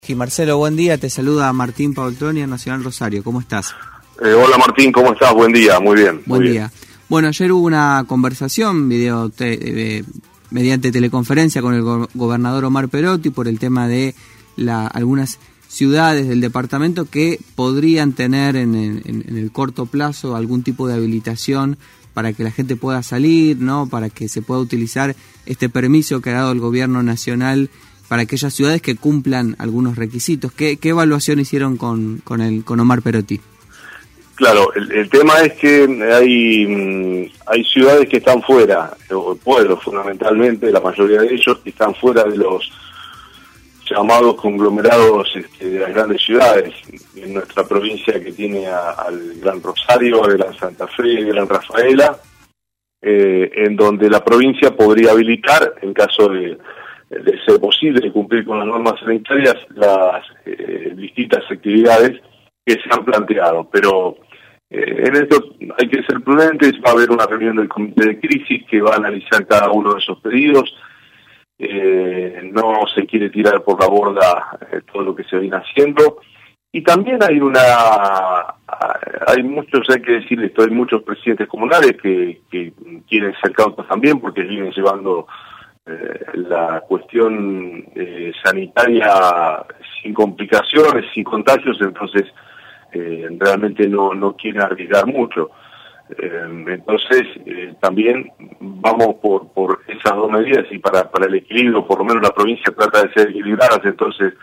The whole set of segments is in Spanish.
Y Marcelo, buen día, te saluda Martín Paoltroni, Nacional Rosario, ¿cómo estás? Hola Martín, ¿cómo estás? Buen día, muy bien. Buen día. Bueno, ayer hubo una conversación mediante teleconferencia con el gobernador Omar Perotti por el tema de algunas ciudades del departamento que podrían tener en el corto plazo algún tipo de habilitación para que la gente pueda salir, ¿no? Para que se pueda utilizar este permiso que ha dado el gobierno nacional para aquellas ciudades que cumplan algunos requisitos. ¿Qué evaluación hicieron con Omar Perotti? Claro, el tema es que hay ciudades que están fuera, o pueblos fundamentalmente, la mayoría de ellos, que están fuera de los llamados conglomerados de las grandes ciudades. En nuestra provincia, que tiene al Gran Rosario, al Gran Santa Fe, al Gran Rafaela, en donde la provincia podría habilitar, en caso de ser posible cumplir con las normas sanitarias, las distintas actividades que se han planteado. Pero en esto hay que ser prudentes. Va a haber una reunión del comité de crisis que va a analizar cada uno de esos pedidos. No se quiere tirar por la borda todo lo que se viene haciendo. Y también hay muchos, hay que decir esto, hay muchos presidentes comunales que quieren ser cautos también, porque vienen llevando la cuestión sanitaria sin complicaciones, sin contagios, entonces realmente no quieren arriesgar mucho. Entonces también vamos por esas dos medidas, y para el equilibrio, por lo menos la provincia trata de ser equilibrada, entonces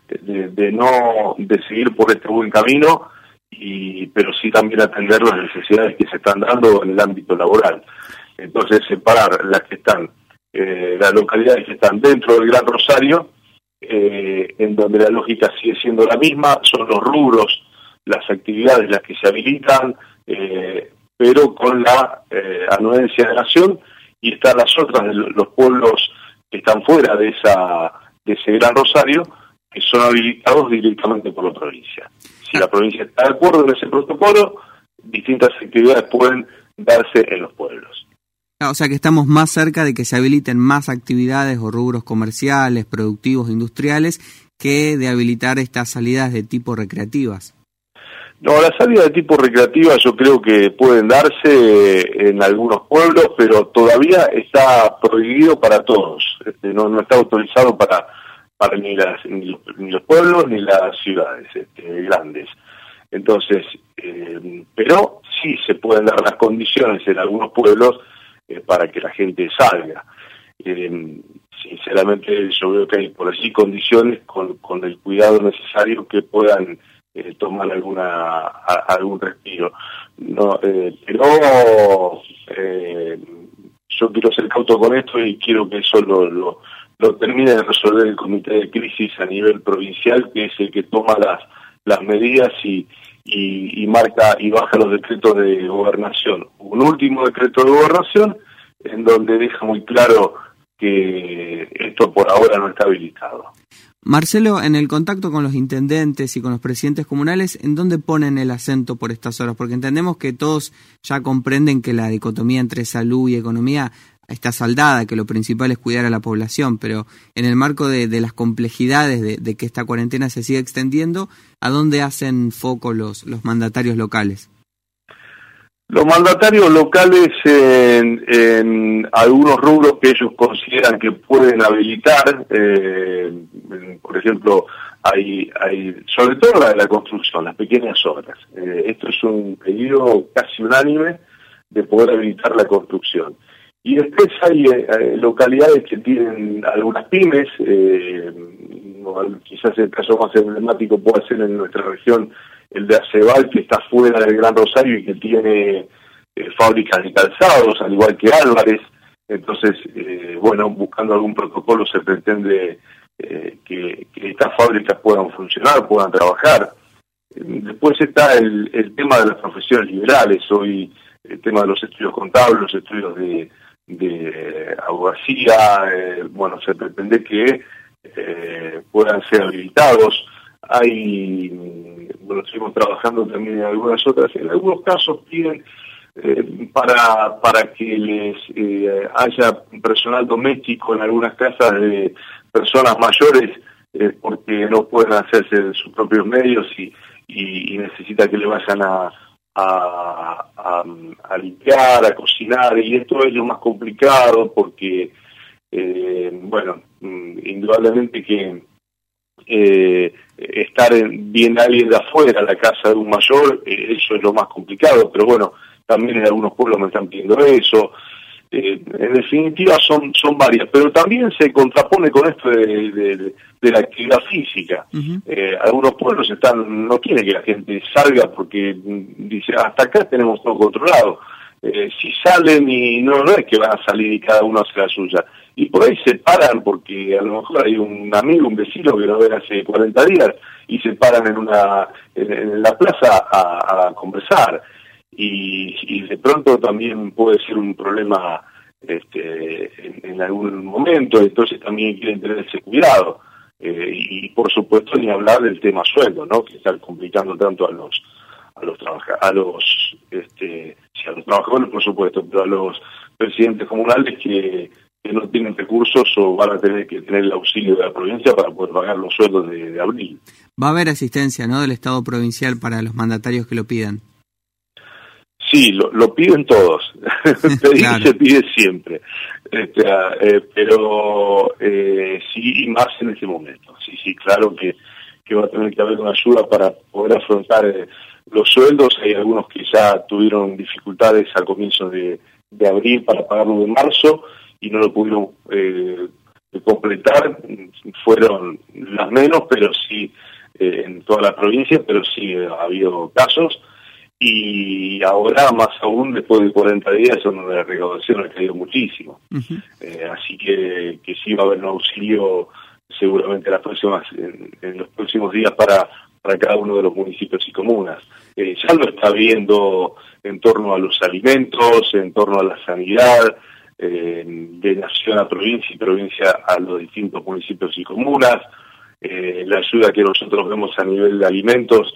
de seguir por este buen camino, pero sí también atender las necesidades que se están dando en el ámbito laboral. Entonces separar las que están las localidades que están dentro del Gran Rosario, en donde la lógica sigue siendo la misma, son los rubros, las actividades las que se habilitan, pero con la anuencia de nación, y están las otras de los pueblos que están fuera de ese Gran Rosario, que son habilitados directamente por la provincia. Si la provincia está de acuerdo en ese protocolo, distintas actividades pueden darse en los pueblos. O sea que estamos más cerca de que se habiliten más actividades o rubros comerciales, productivos, industriales, que de habilitar estas salidas de tipo recreativas. No, las salidas de tipo recreativa yo creo que pueden darse en algunos pueblos, pero todavía está prohibido para todos. No está autorizado para ni los pueblos ni las ciudades grandes. Entonces, pero sí se pueden dar las condiciones en algunos pueblos para que la gente salga. Sinceramente yo veo que hay por allí condiciones con el cuidado necesario que puedan tomar algún respiro. Pero yo quiero ser cauto con esto y quiero que eso lo termine de resolver el comité de crisis a nivel provincial, que es el que toma las medidas y marca y baja los decretos de gobernación. Un último decreto de gobernación en donde deja muy claro que esto por ahora no está habilitado. Marcelo, en el contacto con los intendentes y con los presidentes comunales, ¿en dónde ponen el acento por estas horas? Porque entendemos que todos ya comprenden que la dicotomía entre salud y economía está saldada, que lo principal es cuidar a la población, pero en el marco de las complejidades de que esta cuarentena se siga extendiendo, ¿a dónde hacen foco los mandatarios locales? Los mandatarios locales en algunos rubros que ellos consideran que pueden habilitar, por ejemplo, hay sobre todo la construcción, las pequeñas obras. Esto es un pedido casi unánime de poder habilitar la construcción. Y después hay localidades que tienen algunas pymes, quizás el caso más emblemático puede ser en nuestra región el de Aceval, que está fuera del Gran Rosario y que tiene fábricas de calzados, al igual que Álvarez. Entonces, buscando algún protocolo se pretende que estas fábricas puedan funcionar, puedan trabajar. Después está el tema de las profesiones liberales, hoy el tema de los estudios contables, los estudios de abogacía, se pretende que puedan ser habilitados. Seguimos trabajando también en algunas otras. En algunos casos piden para que les haya personal doméstico en algunas casas de personas mayores porque no pueden hacerse de sus propios medios y necesita que le vayan a limpiar, a cocinar, y esto es lo más complicado porque, indudablemente que estar bien alguien de afuera, la casa de un mayor, eso es lo más complicado, pero bueno, también en algunos pueblos me están pidiendo eso. En definitiva son varias, pero también se contrapone con esto de la actividad física. Algunos pueblos no quieren que la gente salga porque dice, hasta acá tenemos todo controlado. Si salen y no es que van a salir y cada uno hace la suya. Y por ahí se paran porque a lo mejor hay un amigo, un vecino que no ven hace 40 días y se paran en la plaza a conversar. Y de pronto también puede ser un problema en algún momento, entonces también quieren tener ese cuidado. Y por supuesto ni hablar del tema sueldo, ¿no? Que está complicando tanto a los trabajadores, por supuesto, pero a los presidentes comunales que no tienen recursos o van a tener que tener el auxilio de la provincia para poder pagar los sueldos de abril. Va a haber asistencia, ¿no?, del Estado provincial para los mandatarios que lo pidan. Sí, lo piden todos. Pedir claro. Se pide siempre. Pero sí, y más en este momento. Sí, claro que va a tener que haber una ayuda para poder afrontar los sueldos. Hay algunos que ya tuvieron dificultades al comienzo de abril para pagarlo de marzo y no lo pudieron completar. Fueron las menos, pero sí en toda la provincia, pero sí ha habido casos. Y ahora, más aún, después de 40 días, donde la recaudación ha caído muchísimo. Así que sí va a haber un auxilio seguramente en los próximos días para cada uno de los municipios y comunas. Ya lo está viendo en torno a los alimentos, en torno a la sanidad, de nación a provincia y provincia a los distintos municipios y comunas. La ayuda que nosotros vemos a nivel de alimentos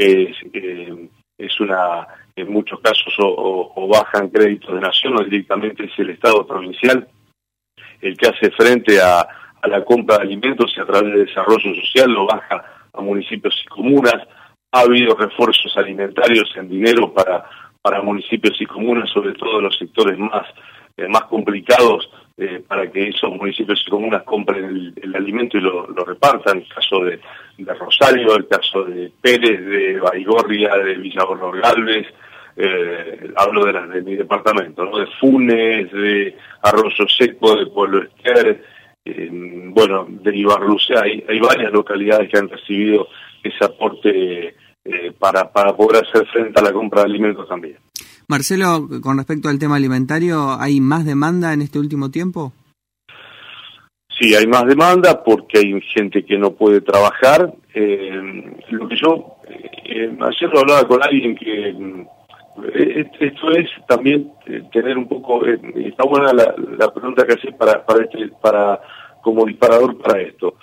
es en muchos casos o bajan créditos de nación o directamente es el Estado provincial el que hace frente a la compra de alimentos y a través del desarrollo social lo baja a municipios y comunas. Ha habido refuerzos alimentarios en dinero para municipios y comunas, sobre todo en los sectores más complicados, para que esos municipios y comunas compren el alimento y lo repartan. El caso de Rosario, el caso de Pérez, de Baigorria, de Villagornor Galvez, hablo de mi departamento, ¿no? De Funes, de Arroyo Seco, de Pueblo Ester, de Ibarlucea. Hay varias localidades que han recibido ese aporte para poder hacer frente a la compra de alimentos también. Marcelo, con respecto al tema alimentario, ¿hay más demanda en este último tiempo? Sí, hay más demanda porque hay gente que no puede trabajar. Lo que yo ayer lo hablaba con alguien que esto es también tener un poco, está buena la pregunta que hace para como disparador para esto.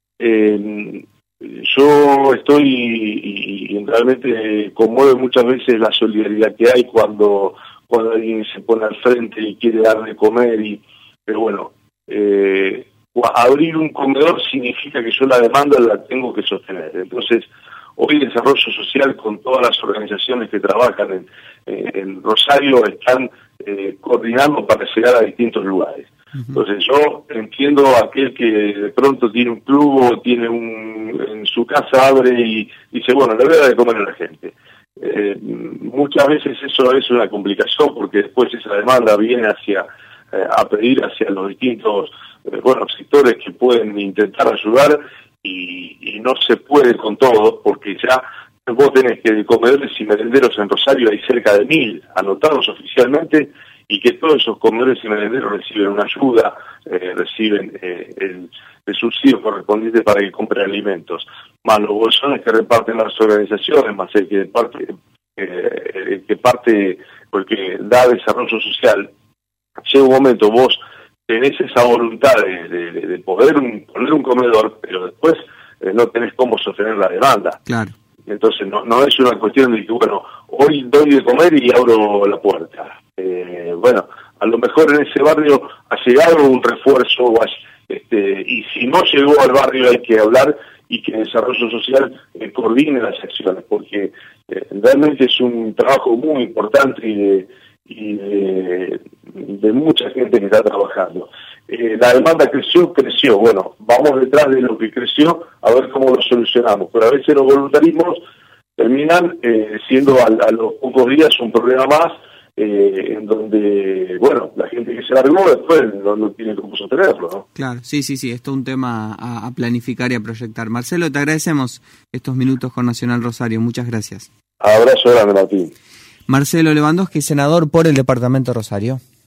Yo estoy y realmente conmueve muchas veces la solidaridad que hay cuando alguien se pone al frente y quiere dar de comer pero bueno, abrir un comedor significa que yo la demanda la tengo que sostener. Entonces, hoy el desarrollo social con todas las organizaciones que trabajan en Rosario están coordinando para llegar a distintos lugares. Entonces yo entiendo a aquel que de pronto tiene un club o en su casa abre y dice, bueno, le voy a dar de comer a la gente. Muchas veces eso es una complicación porque después esa demanda viene a pedir hacia los distintos sectores que pueden intentar ayudar y no se puede con todos porque ya vos tenés que comedores y merenderos en Rosario hay cerca de 1.000 anotados oficialmente y que todos esos comedores y merenderos reciben una ayuda, reciben el subsidio correspondiente para que compren alimentos, más los bolsones que reparten las organizaciones, más el que parte porque da desarrollo social. Llega un momento, vos tenés esa voluntad de poder poner un comedor, pero después no tenés cómo sostener la demanda. Claro. Entonces no es una cuestión de que, bueno, hoy doy de comer y abro la puerta. a lo mejor en ese barrio ha llegado un refuerzo, y si no llegó al barrio hay que hablar y que el desarrollo social coordine las acciones, porque realmente es un trabajo muy importante y de mucha gente que está trabajando. La demanda creció, bueno, vamos detrás de lo que creció a ver cómo lo solucionamos, pero a veces los voluntarismos terminan siendo a los pocos días un problema más, en donde, bueno, la gente que se largó después no tiene cómo sostenerlo, ¿no? Claro, sí, esto es un tema a planificar y a proyectar. Marcelo, te agradecemos estos minutos con Nacional Rosario, muchas gracias. Abrazo grande, Martín. Marcelo Lewandowski, senador por el departamento de Rosario.